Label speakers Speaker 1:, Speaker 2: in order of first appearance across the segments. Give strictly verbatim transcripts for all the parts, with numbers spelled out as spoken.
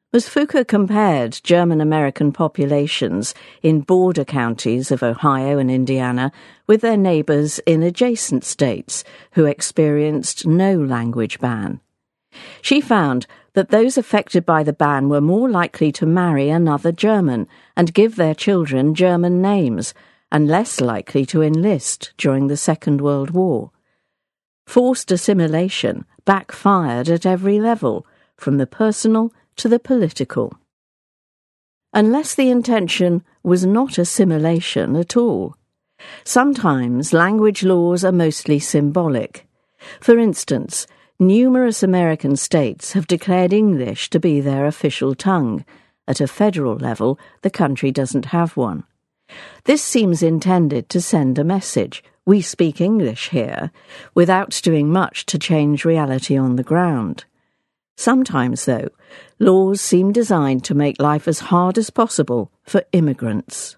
Speaker 1: was Fuqua compared German-American populations in border counties of Ohio and Indiana with their neighbours in adjacent states who experienced no language ban. She found that those affected by the ban were more likely to marry another German and give their children German names, and less likely to enlist during the Second World War. Forced assimilation backfired at every level, from the personal to the political. Unless the intention was not assimilation at all. Sometimes language laws are mostly symbolic. For instance, numerous American states have declared English to be their official tongue. At a federal level, the country doesn't have one. This seems intended to send a message, we speak English here, without doing much to change reality on the ground. Sometimes, though, laws seem designed to make life as hard as possible for immigrants.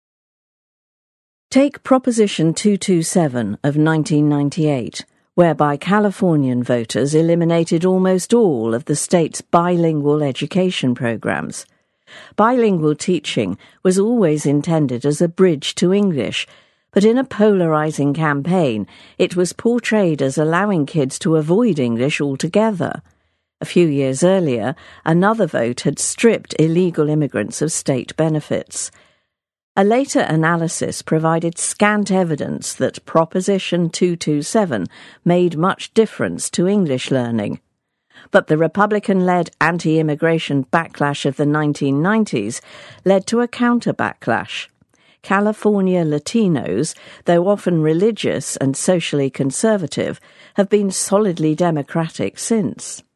Speaker 1: Take Proposition two twenty-seven of nineteen ninety-eight, whereby Californian voters eliminated almost all of the state's bilingual education programs. Bilingual teaching was always intended as a bridge to English, but in a polarizing campaign, it was portrayed as allowing kids to avoid English altogether. A few years earlier, another vote had stripped illegal immigrants of state benefits. A later analysis provided scant evidence that Proposition two twenty-seven made much difference to English learning. But the Republican-led anti-immigration backlash of the nineteen nineties led to a counter-backlash. California Latinos, though often religious and socially conservative, have been solidly democratic since.